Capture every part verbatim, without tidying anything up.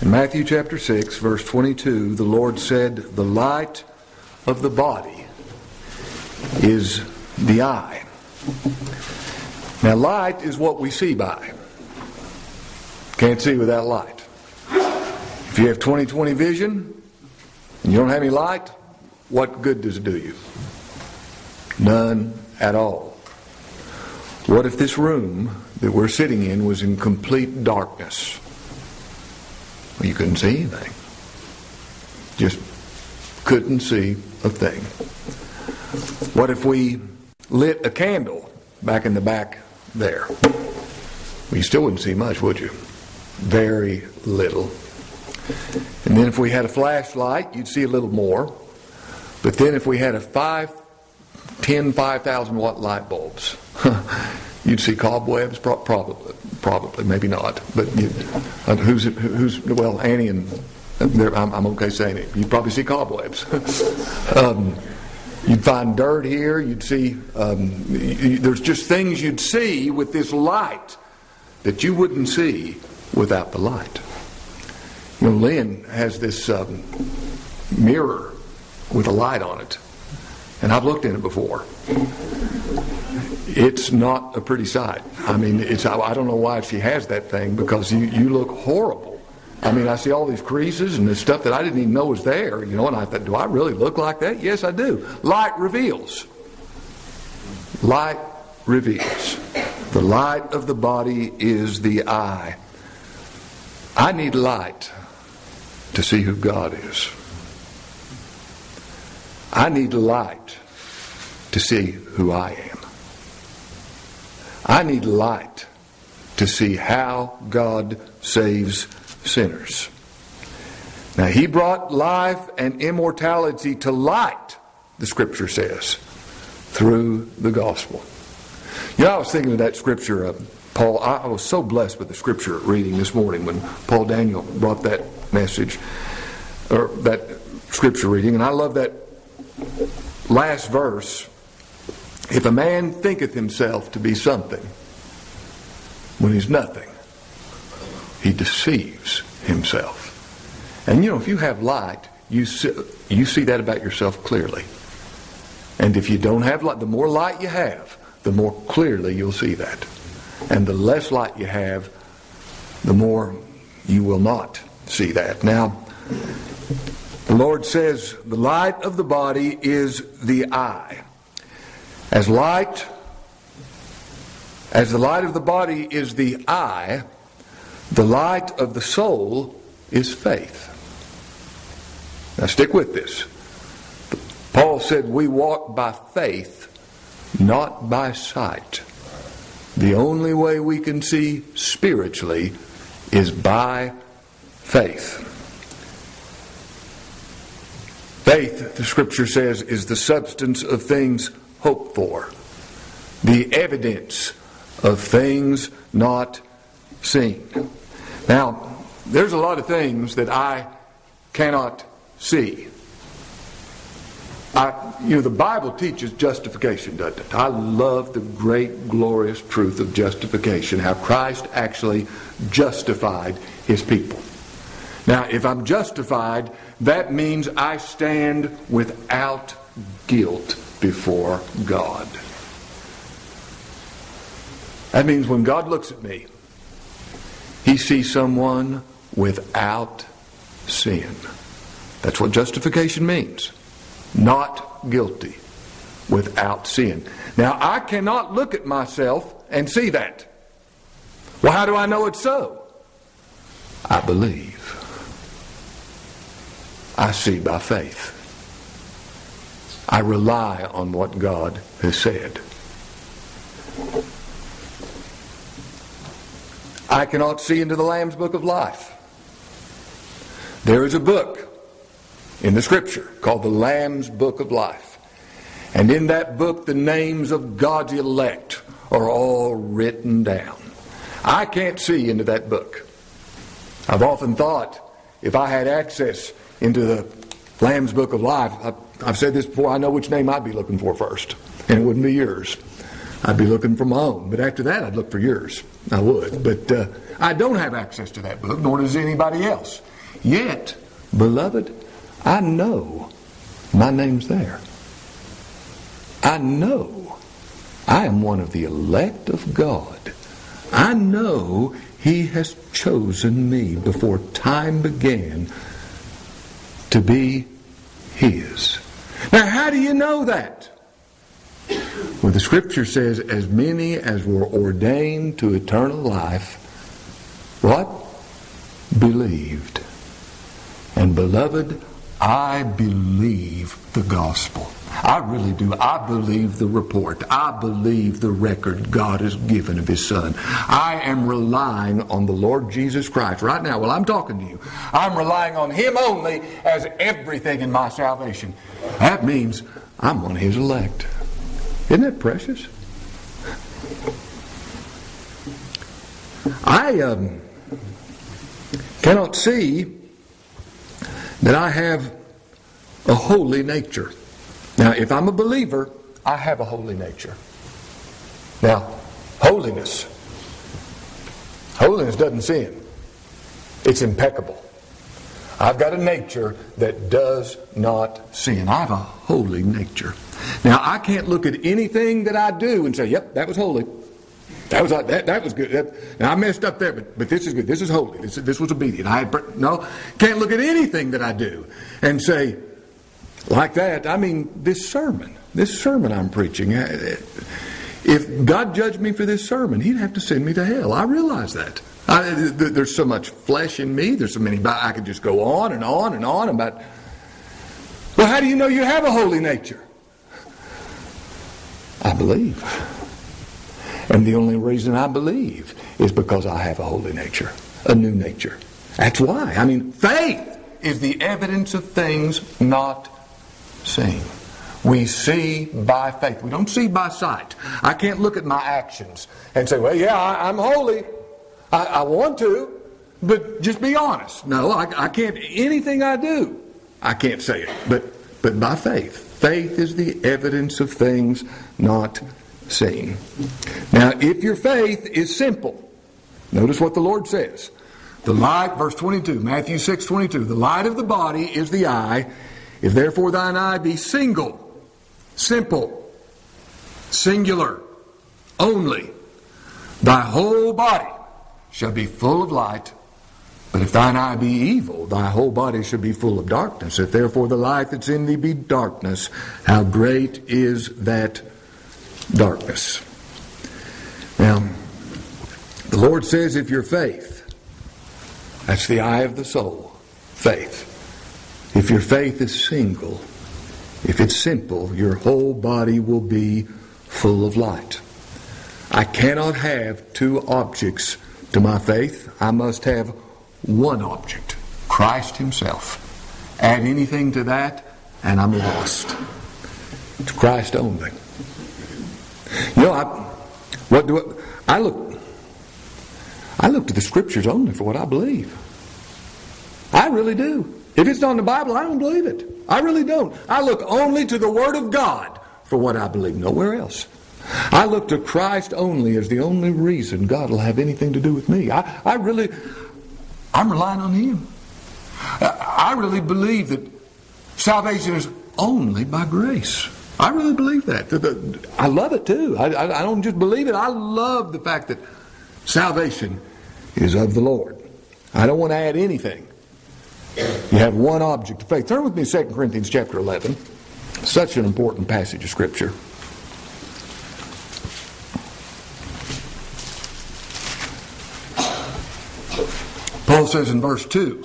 In Matthew chapter six, verse twenty-two, the Lord said, "The light of the body is the eye." Now, light is what we see by. Can't see without light. If you have twenty twenty vision and you don't have any light, what good does it do you? None at all. What if this room that we're sitting in was in complete darkness? Well, you couldn't see anything. Just couldn't see a thing. What if we lit a candle back in the back there? Well, you still wouldn't see much, would you? Very little. And then if we had a flashlight, you'd see a little more. But then if we had a five, ten, five thousand watt light bulbs, you'd see cobwebs, pro- probably, probably, maybe not. But you, uh, who's who's well, Annie and I'm, I'm okay saying it. You'd probably see cobwebs. um, you'd find dirt here. You'd see. Um, you, there's just things you'd see with this light that you wouldn't see without the light. You know, Lynn has this um, mirror with a light on it, and I've looked in it before. It's not a pretty sight. I mean, it's I don't know why she has that thing, because you, you look horrible. I mean, I see all these creases and the stuff that I didn't even know was there, you know, and I thought, do I really look like that? Yes, I do. Light reveals. Light reveals. The light of the body is the eye. I need light to see who God is. I need light to see who I am. I need light to see how God saves sinners. Now, He brought life and immortality to light, the Scripture says, through the gospel. You know, I was thinking of that Scripture, uh, Paul, I, I was so blessed with the Scripture reading this morning when Paul Daniel brought that message, or that Scripture reading, and I love that last verse. If a man thinketh himself to be something when he's nothing, he deceives himself. And you know, if you have light, you see, you see that about yourself clearly. And if you don't have light, the more light you have, the more clearly you'll see that. And the less light you have, the more you will not see that. Now, the Lord says the light of the body is the eye. As light, as the light of the body is the eye, the light of the soul is faith. Now stick with this. Paul said we walk by faith, not by sight. The only way we can see spiritually is by faith. Faith, the Scripture says, is the substance of things hoped for, the evidence of things not seen. Now, there's a lot of things that I cannot see. I, you know, the Bible teaches justification, doesn't it? I love the great, glorious truth of justification, how Christ actually justified His people. Now, if I'm justified, that means I stand without guilt before God. That means when God looks at me, He sees someone without sin. That's what justification means. Not guilty, without sin. Now, I cannot look at myself and see that. Well, how do I know it's so? I believe. I see by faith. I rely on what God has said. I cannot see into the Lamb's Book of Life. There is a book in the Scripture called the Lamb's Book of Life. And in that book, the names of God's elect are all written down. I can't see into that book. I've often thought, if I had access into the Lamb's Book of Life, I've, I've said this before, I know which name I'd be looking for first. And it wouldn't be yours. I'd be looking for my own. But after that, I'd look for yours. I would. But uh, I don't have access to that book, nor does anybody else. Yet, beloved, I know my name's there. I know I am one of the elect of God. I know He has chosen me before time began to be His. Now, how do you know that? Well, the Scripture says, as many as were ordained to eternal life, what? Believed. And beloved, I believe the gospel. I really do. I believe the report. I believe the record God has given of His Son. I am relying on the Lord Jesus Christ right now. While I'm talking to you, I'm relying on Him only as everything in my salvation. That means I'm one of His elect. Isn't that precious? I um, cannot see that I have a holy nature. Now, if I'm a believer, I have a holy nature. Now, holiness. Holiness doesn't sin. It's impeccable. I've got a nature that does not sin. I have a holy nature. Now, I can't look at anything that I do and say, yep, that was holy. That was that, that was good. That, now, I messed up there, but, but this is good. This is holy. This, this was obedient. I had, no, can't look at anything that I do and say, like that. I mean, this sermon, this sermon I'm preaching, if God judged me for this sermon, He'd have to send me to hell. I realize that. I, there's so much flesh in me. There's so many, I could just go on and on and on about, well, how do you know you have a holy nature? I believe. And the only reason I believe is because I have a holy nature, a new nature. That's why. I mean, faith is the evidence of things not seen. We see by faith. We don't see by sight. I can't look at my actions and say, well, yeah, I, I'm holy. I, I want to, but just be honest. No, I, I can't. Anything I do, I can't say it. But, but by faith. Faith is the evidence of things not seen. Now, if your faith is simple, notice what the Lord says. The light, verse twenty-two, Matthew six twenty-two, the light of the body is the eye. If therefore thine eye be single, simple, singular, only, thy whole body shall be full of light. But if thine eye be evil, thy whole body shall be full of darkness. If therefore the light that's in thee be darkness, how great is that darkness. Now, the Lord says if your faith, that's the eye of the soul, faith. If your faith is single, if it's simple, your whole body will be full of light. I cannot have two objects to my faith. I must have one object, Christ Himself. Add anything to that, and I'm lost. It's Christ only. You know, I, what do I, I look? I look to the Scriptures only for what I believe. I really do. If it's not in the Bible, I don't believe it. I really don't. I look only to the Word of God for what I believe, nowhere else. I look to Christ only as the only reason God will have anything to do with me. I, I really, I'm relying on Him. I really believe that salvation is only by grace. I really believe that. I love it too. I, I, I don't just believe it. I love the fact that salvation is of the Lord. I don't want to add anything. You have one object of faith. Turn with me to Second Corinthians chapter eleven. Such an important passage of Scripture. Paul says in verse two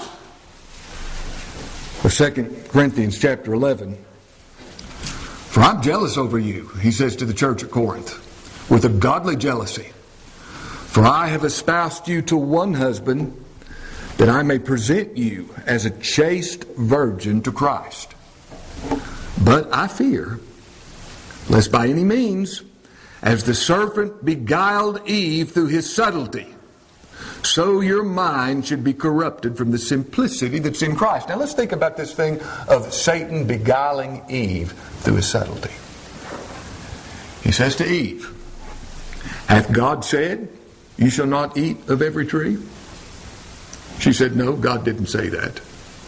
of Second Corinthians chapter eleven, for I'm jealous over you, he says to the church at Corinth, with a godly jealousy. For I have espoused you to one husband, that I may present you as a chaste virgin to Christ. But I fear, lest by any means, as the serpent beguiled Eve through his subtlety, so your mind should be corrupted from the simplicity that's in Christ. Now let's think about this thing of Satan beguiling Eve through his subtlety. He says to Eve, hath God said, you shall not eat of every tree? She said, no, God didn't say that.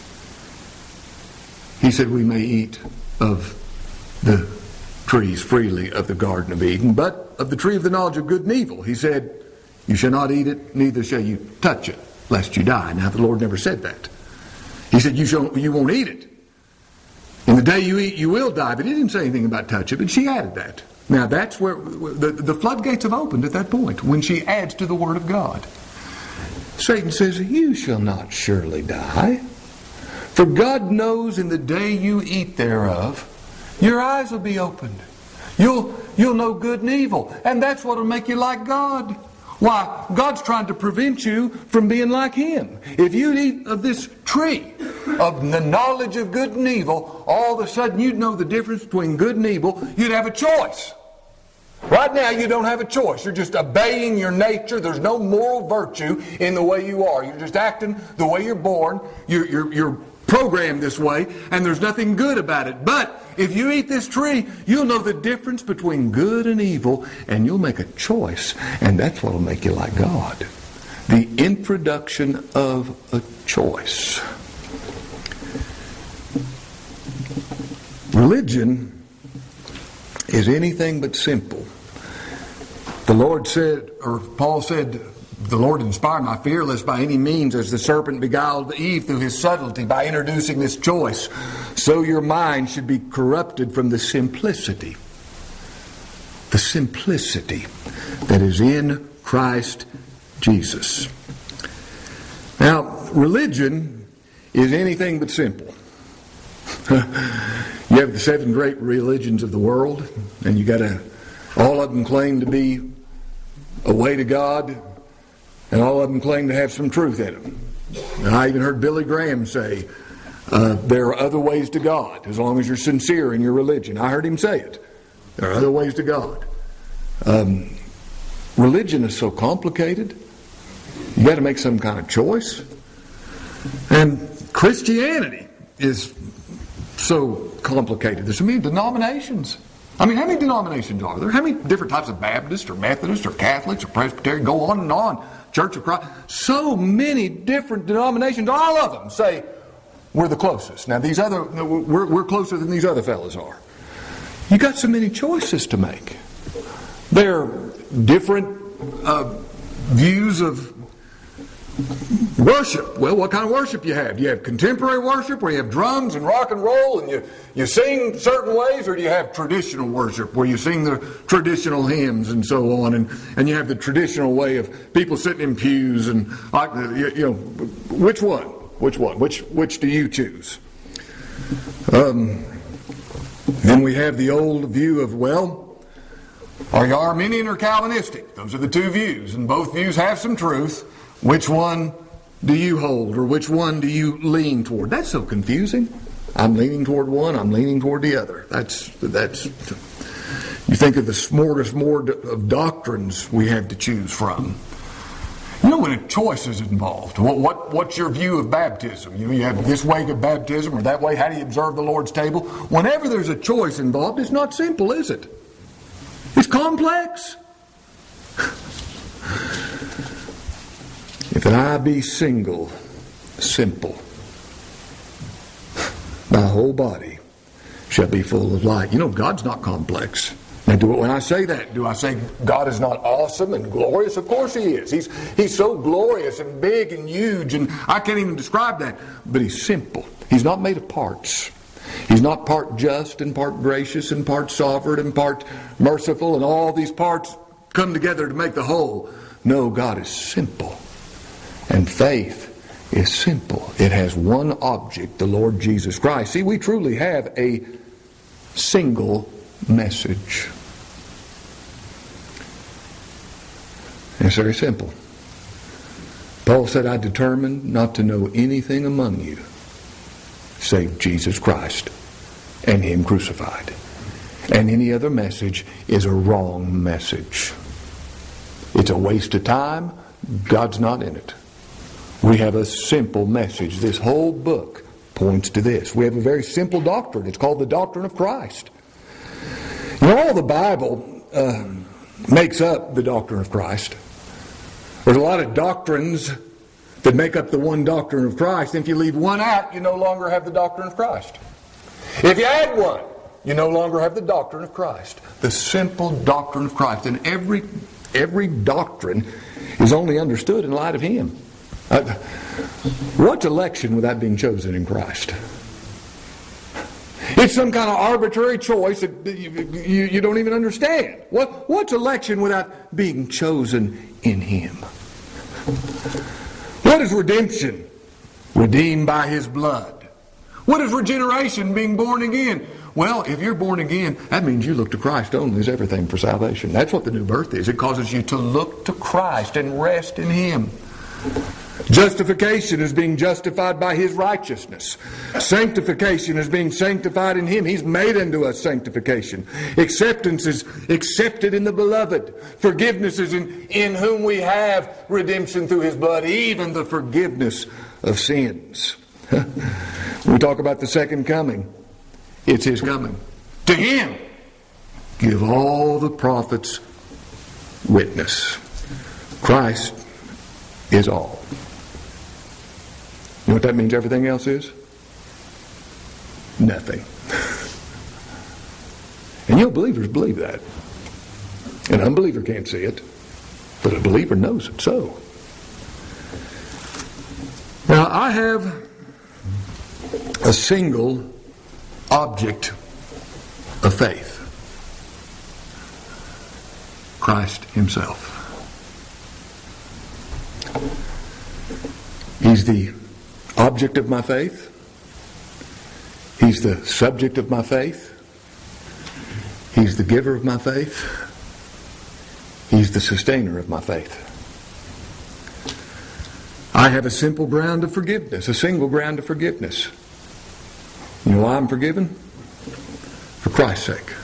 He said we may eat of the trees freely of the Garden of Eden, but of the tree of the knowledge of good and evil, he said, you shall not eat it, neither shall you touch it, lest you die. Now, the Lord never said that. He said, you, shall, you won't eat it. In the day you eat, you will die. But he didn't say anything about touch it, but she added that. Now, that's where the, the floodgates have opened at that point, when she adds to the Word of God. Satan says, you shall not surely die. For God knows in the day you eat thereof, your eyes will be opened. You'll, you'll know good and evil. And that's what will make you like God. Why? God's trying to prevent you from being like Him. If you eat of this tree, of the knowledge of good and evil, all of a sudden you'd know the difference between good and evil. You'd have a choice. Right now you don't have a choice. You're just obeying your nature. There's no moral virtue in the way you are. You're just acting the way you're born. You're, you're, you're programmed this way, and there's nothing good about it. But if you eat this tree, you'll know the difference between good and evil, and you'll make a choice. And that's what will make you like God. The introduction of a choice. Religion is anything but simple. The Lord said, or Paul said, the Lord inspired my fear, lest by any means, as the serpent beguiled Eve through his subtlety by introducing this choice, so your mind should be corrupted from the simplicity, the simplicity that is in Christ Jesus. Now, religion is anything but simple. You have the seven great religions of the world, and you got to, all of them claim to be a way to God, and all of them claim to have some truth in them. And I even heard Billy Graham say, uh, there are other ways to God, as long as you're sincere in your religion. I heard him say it. There are other ways to God. Um, religion is so complicated. You got to make some kind of choice. And Christianity is so complicated. There's so many denominations. I mean, how many denominations are there? How many different types of Baptists or Methodists or Catholics or Presbyterian? Go on and on. Church of Christ. So many different denominations. All of them say we're the closest. Now, these other we're, we're closer than these other fellas are. You got so many choices to make. There are different uh, views of worship. Well, what kind of worship you have? Do you have contemporary worship where you have drums and rock and roll and you, you sing certain ways, or do you have traditional worship where you sing the traditional hymns and so on, and, and you have the traditional way of people sitting in pews and like you, you know, which one? Which one? Which which do you choose? Um, then we have the old view of, well, are you Arminian or Calvinistic? Those are the two views, and both views have some truth. Which one do you hold, or which one do you lean toward? That's so confusing. I'm leaning toward one, I'm leaning toward the other. That's, that's. You think of the smorgasbord of doctrines we have to choose from. You know, when a choice is involved, what, what what's your view of baptism? You know, you have this way of baptism or that way. How do you observe the Lord's table? Whenever there's a choice involved, it's not simple, is it? It's complex. If I be single, simple, my whole body shall be full of light. You know, God's not complex. Now, do, when I say that, do I say God is not awesome and glorious? Of course He is. He's, he's so glorious and big and huge, and I can't even describe that. But He's simple. He's not made of parts. He's not part just and part gracious and part sovereign and part merciful, and all these parts come together to make the whole. No, God is simple. And faith is simple. It has one object, the Lord Jesus Christ. See, we truly have a single message. It's very simple. Paul said, I determined not to know anything among you save Jesus Christ and Him crucified. And any other message is a wrong message. It's a waste of time. God's not in it. We have a simple message. This whole book points to this. We have a very simple doctrine. It's called the doctrine of Christ. You know, all the Bible uh, makes up the doctrine of Christ. There's a lot of doctrines that make up the one doctrine of Christ. If you leave one out, you no longer have the doctrine of Christ. If you add one, you no longer have the doctrine of Christ. The simple doctrine of Christ. And every, every doctrine is only understood in light of Him. Uh, what's election without being chosen in Christ? It's some kind of arbitrary choice that you, you, you don't even understand. What, what's election without being chosen in Him? What is redemption? Redeemed by His blood. What is regeneration? Being born again. Well, if you're born again, that means you look to Christ only as everything for salvation. That's what the new birth is. It causes you to look to Christ and rest in Him. Justification is being justified by His righteousness. Sanctification is being sanctified in Him. He's made unto us sanctification. Acceptance is accepted in the beloved. Forgiveness is in, in whom we have redemption through His blood, even the forgiveness of sins. When we talk about the second coming, it's His coming. To Him give all the prophets witness. Christ is all. You know what that means everything else is? Nothing. And you know, believers believe that. An unbeliever can't see it, but a believer knows it so. Now, I have a single object of faith. Christ Himself. He's the object of my faith. He's the subject of my faith. He's the giver of my faith. He's the sustainer of my faith. I have a simple ground of forgiveness, a single ground of forgiveness. You know why I'm forgiven? For Christ's sake.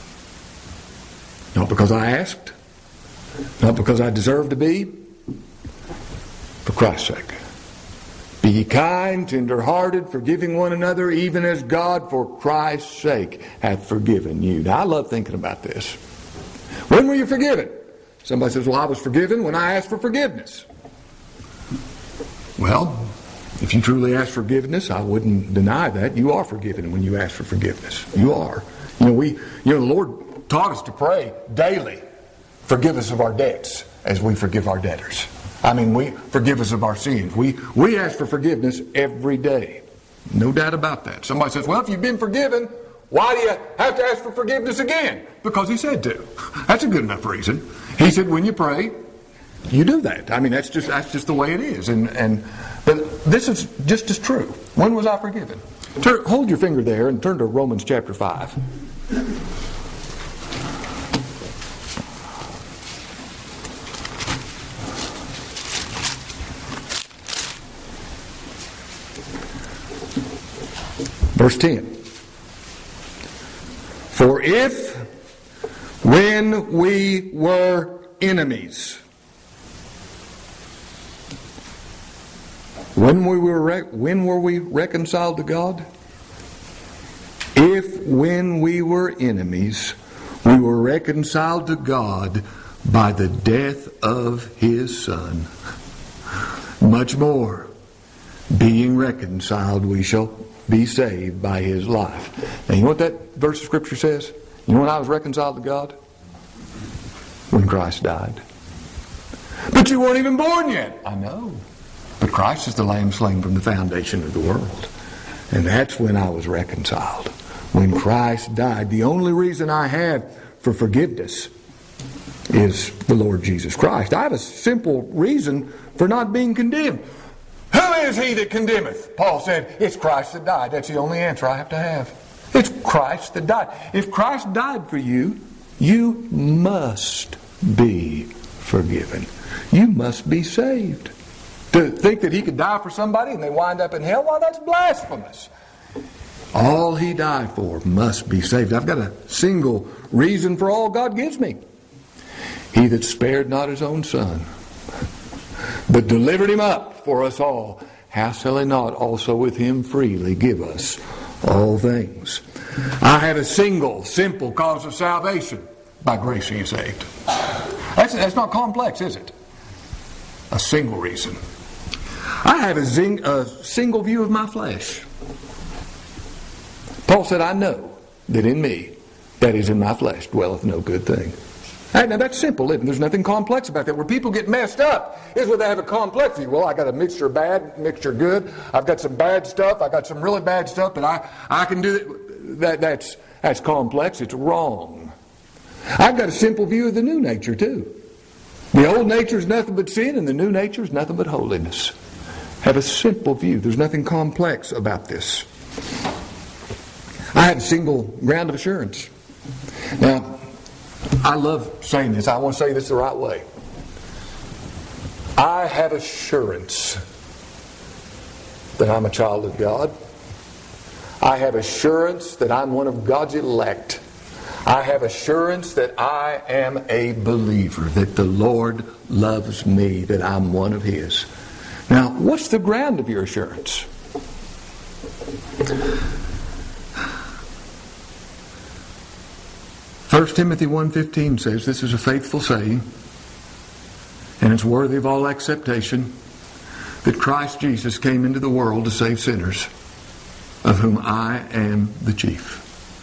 Not because I asked, not because I deserve to be, for Christ's sake. Be ye kind, tender-hearted, forgiving one another, even as God for Christ's sake hath forgiven you. Now, I love thinking about this. When were you forgiven? Somebody says, well, I was forgiven when I asked for forgiveness. Well, if you truly ask forgiveness, I wouldn't deny that. You are forgiven when you ask for forgiveness. You are. You know, we, you know, the Lord taught us to pray daily. Forgive us of our debts as we forgive our debtors. I mean, we forgive us of our sins. We we ask for forgiveness every day. No doubt about that. Somebody says, well, if you've been forgiven, why do you have to ask for forgiveness again? Because He said to. That's a good enough reason. He said when you pray, you do that. I mean, that's just that's just the way it is. And and but this is just as true. When was I forgiven? Turn, hold your finger there and turn to Romans chapter five. Verse ten. For if, when we were enemies, when we were re- when were we reconciled to God? If, when we were enemies, we were reconciled to God by the death of His Son, much more, being reconciled, we shall be saved by His life. Now, you know what that verse of Scripture says? You know when I was reconciled to God? When Christ died. But you weren't even born yet. I know. But Christ is the Lamb slain from the foundation of the world. And that's when I was reconciled. When Christ died. The only reason I have for forgiveness is the Lord Jesus Christ. I have a simple reason for not being condemned. Who is he that condemneth? Paul said, it's Christ that died. That's the only answer I have to have. It's Christ that died. If Christ died for you, you must be forgiven. You must be saved. To think that He could die for somebody and they wind up in hell, well, that's blasphemous. All He died for must be saved. I've got a single reason for all God gives me. He that spared not His own Son, but delivered Him up for us all, how shall He not also with Him freely give us all things? I have a single, simple cause of salvation. By grace are you saved. That's, that's not complex, is it? A single reason. I have a, zing, a single view of my flesh. Paul said, I know that in me, that is in my flesh, dwelleth no good thing. Hey, now that's simple, isn't it? There's nothing complex about that. Where people get messed up is where they have a complex view. Well, I got a mixture of bad, mixture of good. I've got some bad stuff. I got some really bad stuff, but I, I can do it. That, that's, that's complex. It's wrong. I've got a simple view of the new nature, too. The old nature is nothing but sin, and the new nature is nothing but holiness. Have a simple view. There's nothing complex about this. I have a single ground of assurance. Now, I love saying this. I want to say this the right way. I have assurance that I'm a child of God. I have assurance that I'm one of God's elect. I have assurance that I am a believer, that the Lord loves me, that I'm one of His. Now, what's the ground of your assurance? First Timothy one fifteen says, this is a faithful saying, and it's worthy of all acceptation, that Christ Jesus came into the world to save sinners, of whom I am the chief.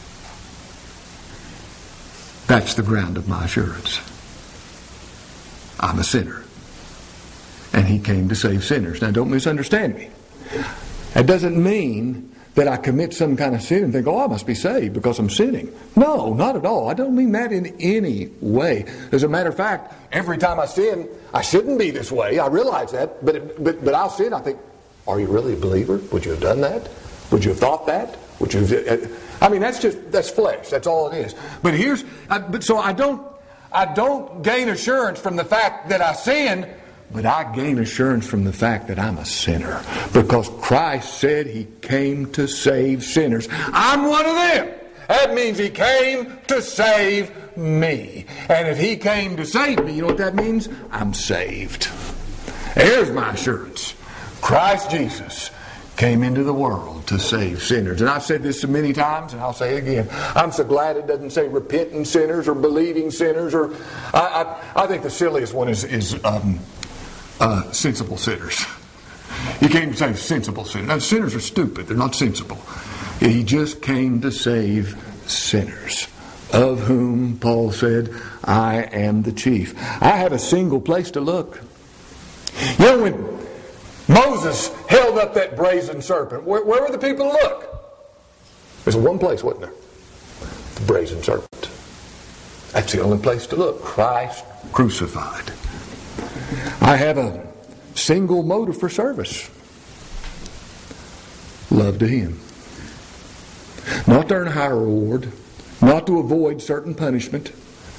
That's the ground of my assurance. I'm a sinner, and He came to save sinners. Now, don't misunderstand me. That doesn't mean that I commit some kind of sin and think, oh, I must be saved because I'm sinning. No, not at all. I don't mean that in any way. As a matter of fact, every time I sin, I shouldn't be this way. I realize that. But but but I'll sin. I think, are you really a believer? Would you have done that? Would you have thought that? Would you have, I mean, that's just, that's flesh. That's all it is. But here's, I, but so I don't, I don't gain assurance from the fact that I sin, but I gain assurance from the fact that I'm a sinner. Because Christ said He came to save sinners. I'm one of them. That means He came to save me. And if He came to save me, you know what that means? I'm saved. There's my assurance. Christ Jesus came into the world to save sinners. And I've said this so many times, and I'll say it again. I'm so glad it doesn't say repenting sinners or believing sinners. Or I, I, I think the silliest one is, is um, uh, sensible sinners. He came to save sensible sinners. Now, sinners are stupid. They're not sensible. He just came to save sinners, of whom Paul said, I am the chief. I have a single place to look. You know, when Moses held up that brazen serpent, Where, where were the people to look? There's one place, wasn't there? The brazen serpent. That's the only place to look. Christ crucified. I have a single motive for service. Love to Him. Not to earn a higher reward. Not to avoid certain punishment.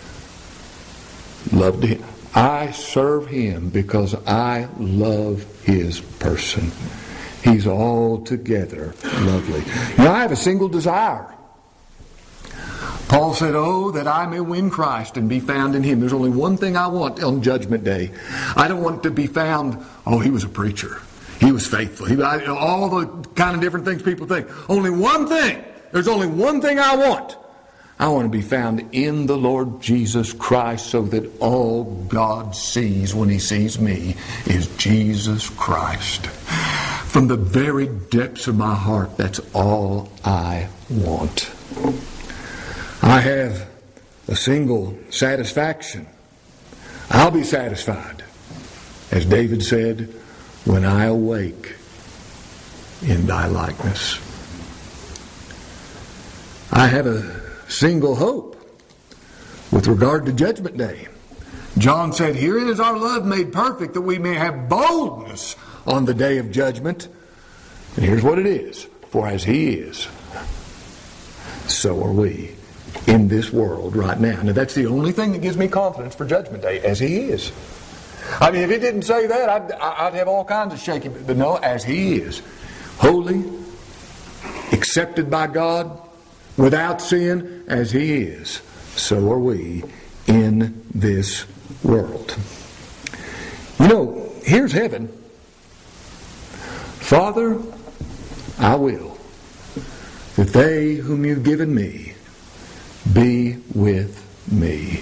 Love to Him. I serve Him because I love His person. He's altogether lovely. Now, I have a single desire. Paul said, oh, that I may win Christ and be found in Him. There's only one thing I want on Judgment Day. I don't want to be found, oh, he was a preacher. He was faithful. He, I, all the kind of different things people think. Only one thing. There's only one thing I want. I want to be found in the Lord Jesus Christ, so that all God sees when He sees me is Jesus Christ. From the very depths of my heart, that's all I want. I have a single satisfaction. I'll be satisfied, as David said, when I awake in Thy likeness. I have a single hope with regard to Judgment Day. John said, herein is our love made perfect, that we may have boldness on the day of judgment. And here's what it is. For as He is, so are we in this world right now. Now, that's the only thing that gives me confidence for Judgment Day, as He is. I mean, if it didn't say that, I'd, I'd have all kinds of shaky, but no, as He is. Holy, accepted by God, without sin, as He is, so are we in this world. You know, here's heaven. Father, I will that they whom You've given me be with me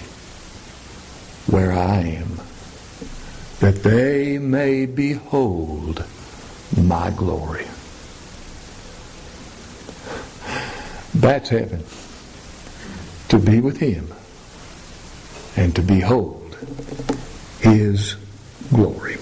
where I am, that they may behold my glory. That's heaven. To be with Him and to behold His glory.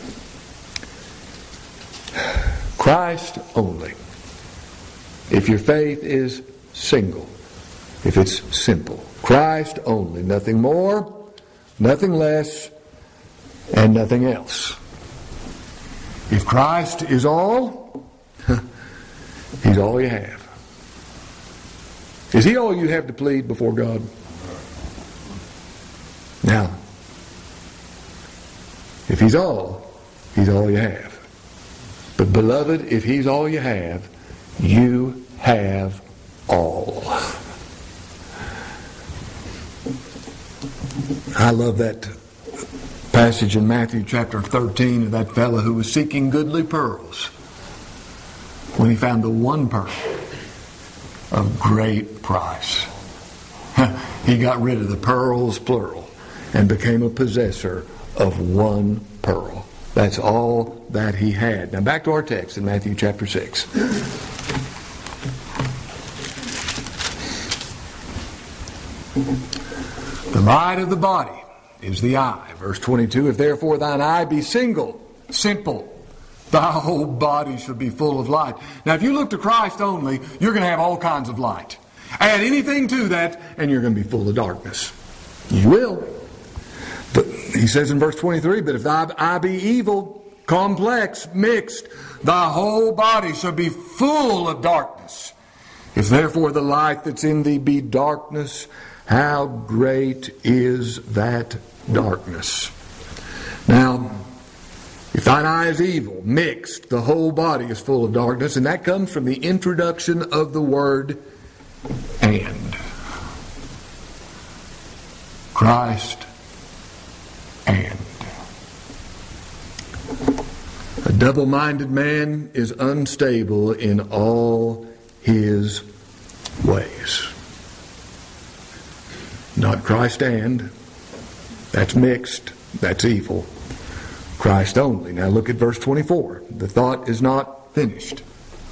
Christ only. If your faith is single, if it's simple, Christ only, nothing more, nothing less, and nothing else. If Christ is all, He's all you have. Is He all you have to plead before God? Now, if He's all, He's all you have. But beloved, if He's all you have, you have all. I love that passage in Matthew chapter thirteen of that fellow who was seeking goodly pearls when he found the one pearl of great price. He got rid of the pearls, plural, and became a possessor of one pearl. That's all that he had. Now back to our text in Matthew chapter six. The light of the body is the eye. Verse twenty-two, if therefore thine eye be single, simple, thy whole body should be full of light. Now if you look to Christ only, you're going to have all kinds of light. Add anything to that, and you're going to be full of darkness. You will. But he says in verse twenty-three, but if thy eye be evil, complex, mixed, thy whole body shall be full of darkness. If therefore the light that's in thee be darkness, how great is that darkness? Now, if thine eye is evil, mixed, the whole body is full of darkness, and that comes from the introduction of the word and. Christ and. A double-minded man is unstable in all his ways. Not Christ and. That's mixed. That's evil. Christ only. Now look at verse twenty-four. The thought is not finished.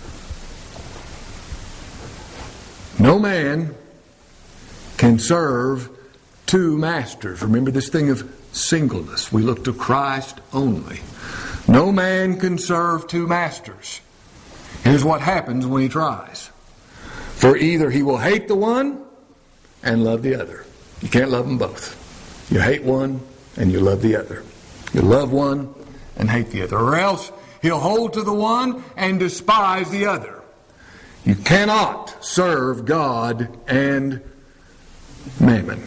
No man can serve two masters. Remember this thing of singleness. We look to Christ only. No man can serve two masters. Here's what happens when he tries. For either he will hate the one and love the other. You can't love them both. You hate one and you love the other. You love one and hate the other. Or else he'll hold to the one and despise the other. You cannot serve God and mammon.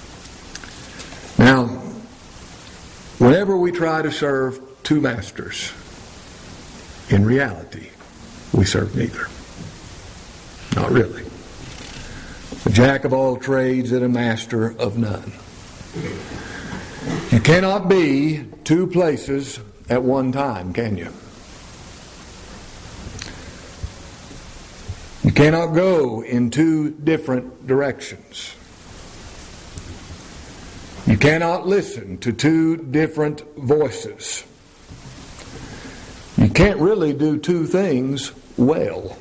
Now, whenever we try to serve two masters, in reality, we serve neither. Not really. A jack of all trades and a master of none. You cannot be two places at one time, can you? You cannot go in two different directions. You cannot listen to two different voices. You can't really do two things well.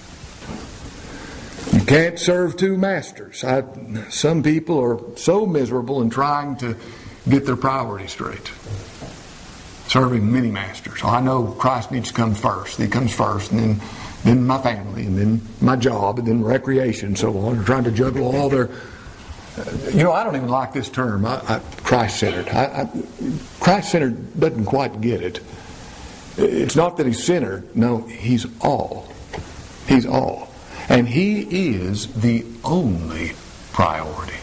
You can't serve two masters. I, some people are so miserable in trying to get their priorities straight. Serving many masters. So I know Christ needs to come first. He comes first, and then, then my family, and then my job, and then recreation, and so on. They're trying to juggle all their... You know, I don't even like this term, I, I, Christ-centered. I, I, Christ-centered doesn't quite get it. It's not that he's centered. No, he's all. He's all. And he is the only priority.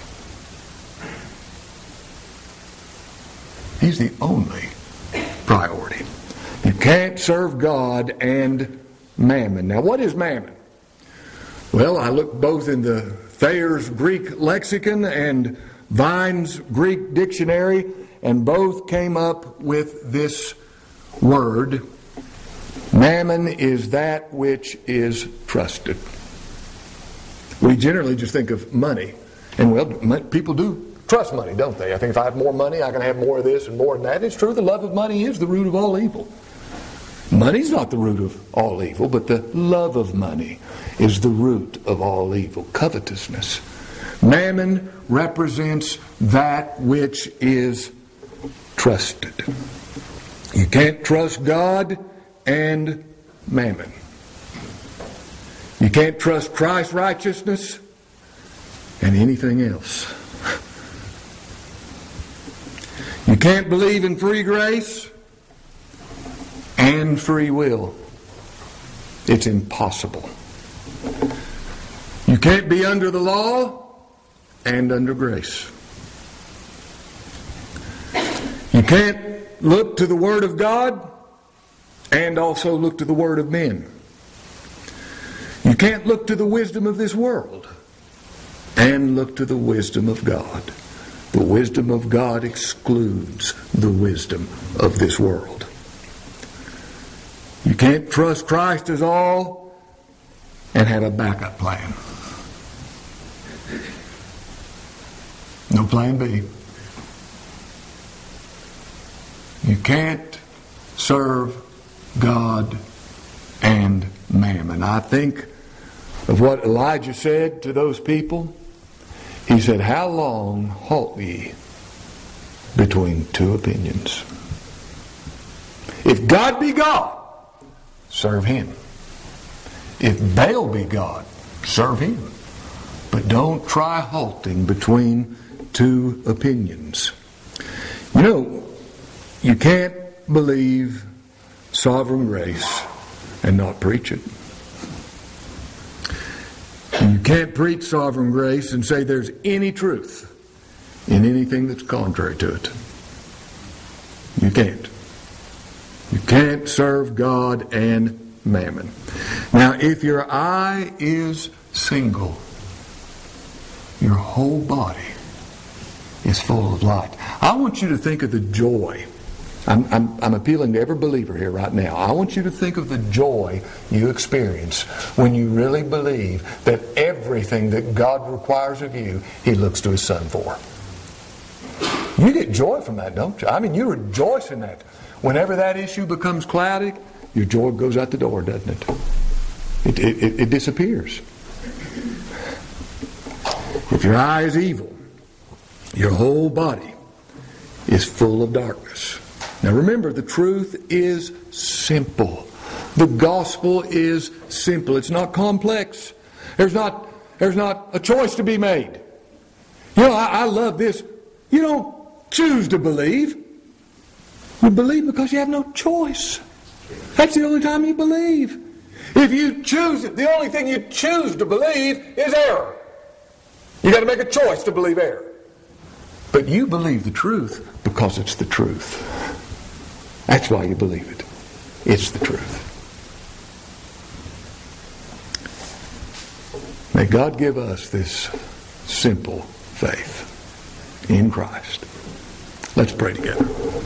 He's the only priority. You can't serve God and mammon. Now, what is mammon? Well, I looked both in the Thayer's Greek lexicon and Vine's Greek dictionary, and both came up with this word. Mammon is that which is trusted. We generally just think of money. And well, people do trust money, don't they? I think if I have more money, I can have more of this and more of that. It's true, the love of money is the root of all evil. Money's not the root of all evil, but the love of money is the root of all evil. Covetousness. Mammon represents that which is trusted. You can't trust God and mammon. You can't trust Christ's righteousness and anything else. You can't believe in free grace and free will. It's impossible. You can't be under the law and under grace. You can't look to the Word of God and also look to the Word of men. You can't look to the wisdom of this world and look to the wisdom of God. The wisdom of God excludes the wisdom of this world. You can't trust Christ as all and have a backup plan. No plan B. You can't serve God and mammon. I think of what Elijah said to those people. He said, "How long halt ye between two opinions? If God be God, serve Him. If Baal be God, serve him. But don't try halting between two opinions." You know, you can't believe sovereign grace and not preach it. You can't preach sovereign grace and say there's any truth in anything that's contrary to it. You can't. You can't serve God and mammon. Now, if your eye is single, your whole body is full of light. I want you to think of the joy. I'm, I'm, I'm appealing to every believer here right now. I want you to think of the joy you experience when you really believe that everything that God requires of you, He looks to His Son for. You get joy from that, don't you? I mean, you rejoice in that. Whenever that issue becomes cloudy, your joy goes out the door, doesn't it? It, it, it, it disappears. If your eye is evil, your whole body is full of darkness. Now remember, the truth is simple. The gospel is simple. It's not complex. There's not, there's not a choice to be made. You know, I, I love this. You don't choose to believe. You believe because you have no choice. That's the only time you believe. If you choose it, the only thing you choose to believe is error. You got to make a choice to believe error. But you believe the truth because it's the truth. That's why you believe it. It's the truth. May God give us this simple faith in Christ. Let's pray together.